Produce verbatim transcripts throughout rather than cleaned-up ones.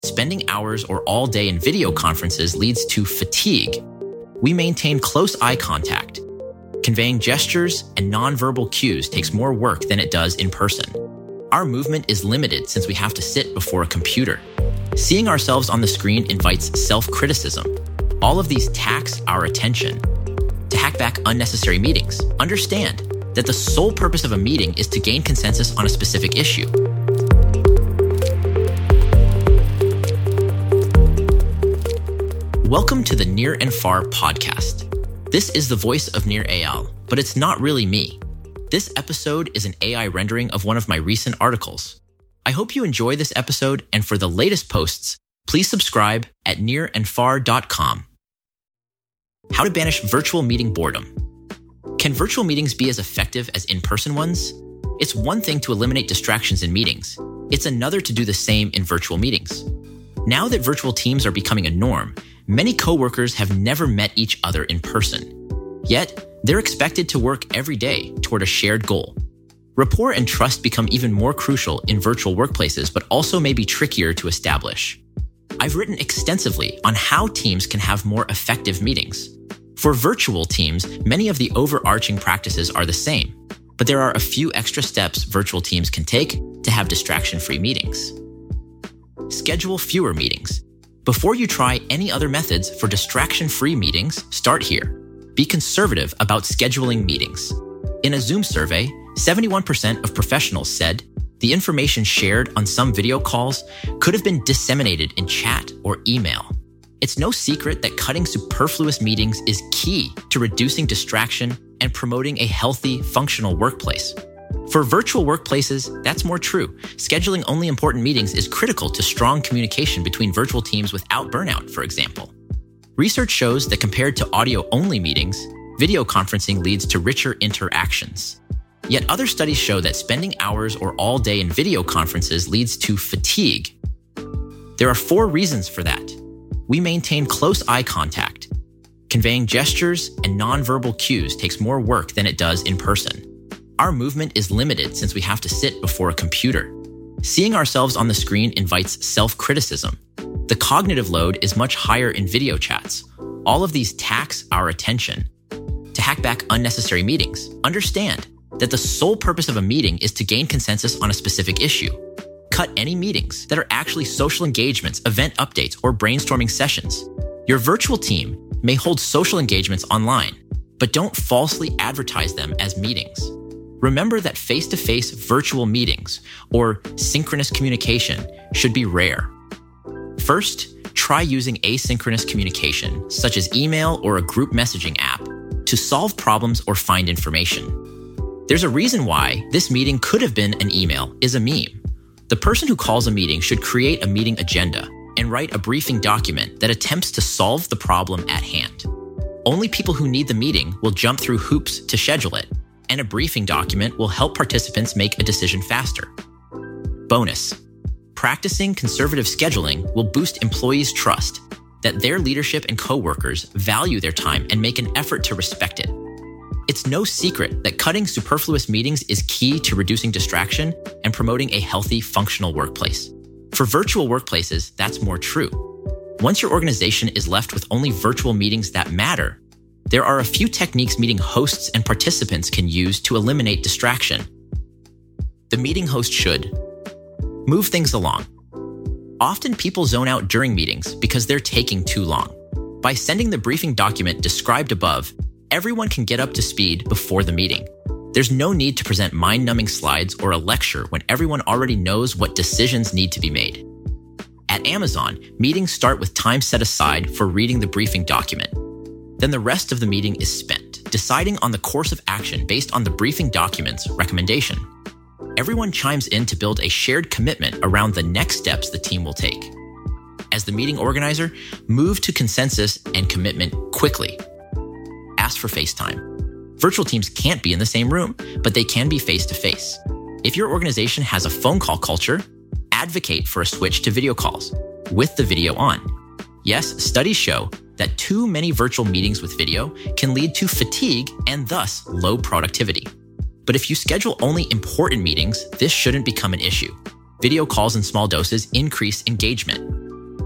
spending hours or all day in video conferences leads to fatigue. We maintain close eye contact. Conveying gestures and nonverbal cues takes more work than it does in person. Our movement is limited since we have to sit before a computer. Seeing ourselves on the screen invites self-criticism. All of these tax our attention. To hack back unnecessary meetings, understand that the sole purpose of a meeting is to gain consensus on a specific issue. Welcome to the Nir and Far podcast. This is the voice of Nir Eyal, but it's not really me. This episode is an A I rendering of one of my recent articles. I hope you enjoy this episode, and for the latest posts, please subscribe at nir and far dot com. How to banish virtual meeting boredom. Can virtual meetings be as effective as in-person ones? It's one thing to eliminate distractions in meetings. It's another to do the same in virtual meetings. Now that virtual teams are becoming a norm, many coworkers have never met each other in person. Yet, they're expected to work every day toward a shared goal. Rapport and trust become even more crucial in virtual workplaces, but also may be trickier to establish. I've written extensively on how teams can have more effective meetings. For virtual teams, many of the overarching practices are the same, but there are a few extra steps virtual teams can take to have distraction-free meetings. Schedule fewer meetings. Before you try any other methods for distraction-free meetings, start here. Be conservative about scheduling meetings. In a Zoom survey, seventy-one percent of professionals said the information shared on some video calls could have been disseminated in chat or email. It's no secret that cutting superfluous meetings is key to reducing distraction and promoting a healthy, functional workplace. For virtual workplaces, that's more true. Scheduling only important meetings is critical to strong communication between virtual teams without burnout, for example. Research shows that compared to audio-only meetings, video conferencing leads to richer interactions. Yet other studies show that spending hours or all day in video conferences leads to fatigue. There are four reasons for that. We maintain close eye contact. Conveying gestures and nonverbal cues takes more work than it does in person. Our movement is limited since we have to sit before a computer. Seeing ourselves on the screen invites self-criticism. The cognitive load is much higher in video chats. All of these tax our attention. To hack back unnecessary meetings, understand that the sole purpose of a meeting is to gain consensus on a specific issue. Cut any meetings that are actually social engagements, event updates, or brainstorming sessions. Your virtual team may hold social engagements online, but don't falsely advertise them as meetings. Remember that face-to-face virtual meetings or synchronous communication should be rare. First, try using asynchronous communication, such as email or a group messaging app, to solve problems or find information. There's a reason why this meeting could have been an email is a meme. The person who calls a meeting should create a meeting agenda and write a briefing document that attempts to solve the problem at hand. Only people who need the meeting will jump through hoops to schedule it, and a briefing document will help participants make a decision faster. Bonus: practicing conservative scheduling will boost employees' trust that their leadership and coworkers value their time and make an effort to respect it. It's no secret that cutting superfluous meetings is key to reducing distraction and promoting a healthy, functional workplace. For virtual workplaces, that's more true. Once your organization is left with only virtual meetings that matter, there are a few techniques meeting hosts and participants can use to eliminate distraction. The meeting host should move things along. Often people zone out during meetings because they're taking too long. By sending the briefing document described above, everyone can get up to speed before the meeting. There's no need to present mind-numbing slides or a lecture when everyone already knows what decisions need to be made. At Amazon, meetings start with time set aside for reading the briefing document. Then the rest of the meeting is spent deciding on the course of action based on the briefing document's recommendation. Everyone chimes in to build a shared commitment around the next steps the team will take. As the meeting organizer, move to consensus and commitment quickly. Ask for FaceTime. Virtual teams can't be in the same room, but they can be face-to-face. If your organization has a phone call culture, advocate for a switch to video calls with the video on. Yes, studies show that too many virtual meetings with video can lead to fatigue and thus low productivity. But if you schedule only important meetings, this shouldn't become an issue. Video calls in small doses increase engagement.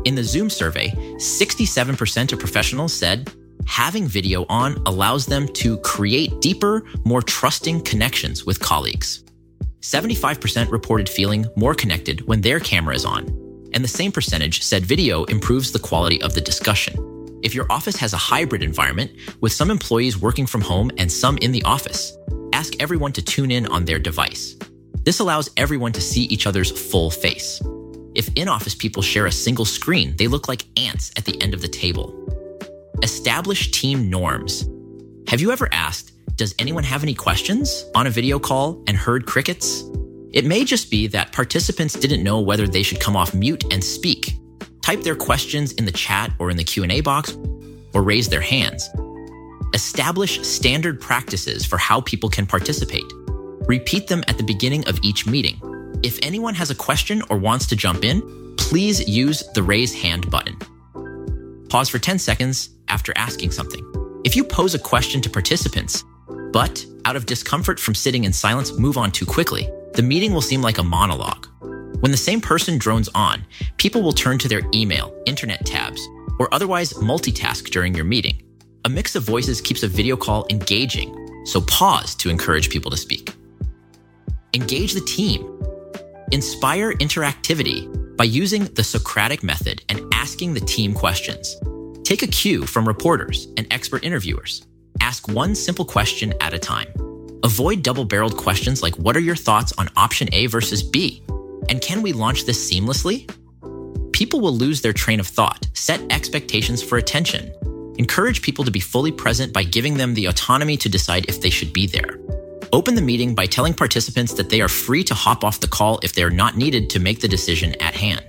In the Zoom survey, sixty-seven percent of professionals said having video on allows them to create deeper, more trusting connections with colleagues. seventy-five percent reported feeling more connected when their camera is on, and the same percentage said video improves the quality of the discussion. If your office has a hybrid environment with some employees working from home and some in the office, ask everyone to tune in on their device. This allows everyone to see each other's full face. If in-office people share a single screen, they look like ants at the end of the table. Establish team norms. Have you ever asked, does anyone have any questions on a video call and heard crickets? It may just be that participants didn't know whether they should come off mute and speak, type their questions in the chat or in the Q and A box, or raise their hands. Establish standard practices for how people can participate. Repeat them at the beginning of each meeting. If anyone has a question or wants to jump in, please use the raise hand button. Pause for ten seconds after asking something. If you pose a question to participants, but out of discomfort from sitting in silence, move on too quickly, the meeting will seem like a monologue. When the same person drones on, people will turn to their email, internet tabs, or otherwise multitask during your meeting. A mix of voices keeps a video call engaging, so pause to encourage people to speak. Engage the team. Inspire interactivity by using the Socratic method and asking the team questions. Take a cue from reporters and expert interviewers. Ask one simple question at a time. Avoid double-barreled questions like, what are your thoughts on option A versus B? And can we launch this seamlessly? People will lose their train of thought. Set expectations for attention. Encourage people to be fully present by giving them the autonomy to decide if they should be there. Open the meeting by telling participants that they are free to hop off the call if they are not needed to make the decision at hand.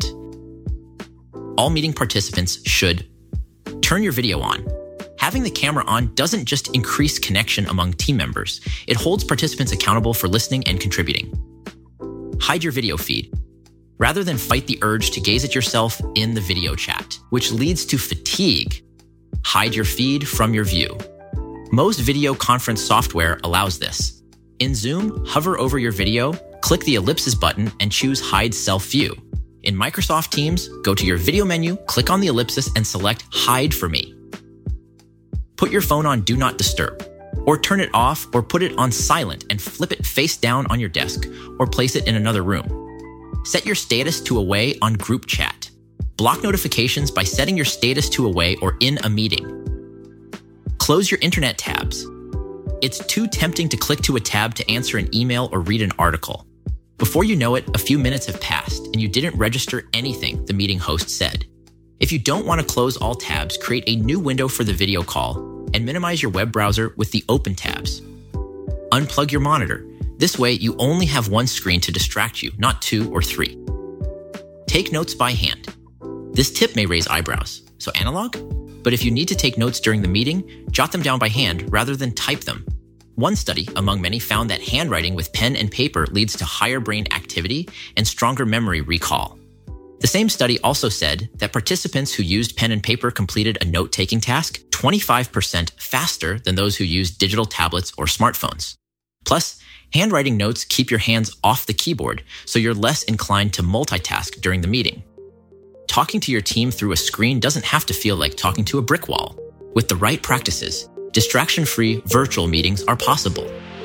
All meeting participants should turn your video on. Having the camera on doesn't just increase connection among team members, it holds participants accountable for listening and contributing. Hide your video feed. Rather than fight the urge to gaze at yourself in the video chat, which leads to fatigue, hide your feed from your view. Most video conference software allows this. In Zoom, hover over your video, click the ellipsis button, and choose Hide Self View. In Microsoft Teams, go to your video menu, click on the ellipsis, and select Hide for Me. Put your phone on Do Not Disturb, or turn it off or put it on silent and flip it face down on your desk, or place it in another room. Set your status to away on group chat. Block notifications by setting your status to away or in a meeting. Close your internet tabs. It's too tempting to click to a tab to answer an email or read an article. Before you know it, a few minutes have passed and you didn't register anything the meeting host said. If you don't want to close all tabs, create a new window for the video call and minimize your web browser with the open tabs. Unplug your monitor. This way, you only have one screen to distract you, not two or three. Take notes by hand. This tip may raise eyebrows, so analog? But if you need to take notes during the meeting, jot them down by hand rather than type them. One study, among many, found that handwriting with pen and paper leads to higher brain activity and stronger memory recall. The same study also said that participants who used pen and paper completed a note-taking task twenty-five percent faster than those who used digital tablets or smartphones. Plus, handwriting notes keep your hands off the keyboard, so you're less inclined to multitask during the meeting. Talking to your team through a screen doesn't have to feel like talking to a brick wall. With the right practices, distraction-free virtual meetings are possible.